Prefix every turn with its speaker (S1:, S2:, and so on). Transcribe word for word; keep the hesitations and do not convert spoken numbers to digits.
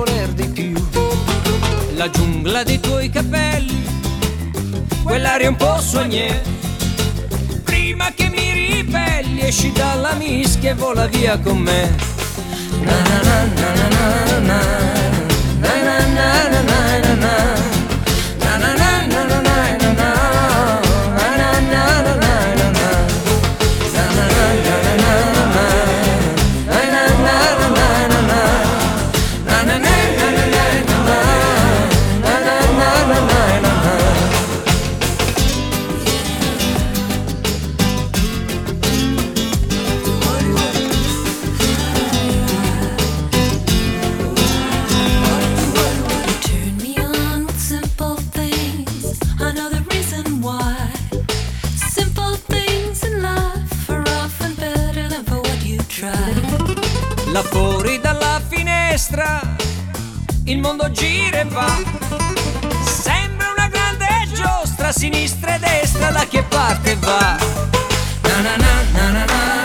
S1: voler di più. La giungla dei tuoi capelli, quell'aria un po' soignée. Prima che mi ribelli esci dalla mischia e vola via con me. Na na na na na na na na na na na na na. Là fuori dalla finestra il mondo gira e va, sembra una grande giostra, sinistra e destra, da che parte va? Na na na na na na.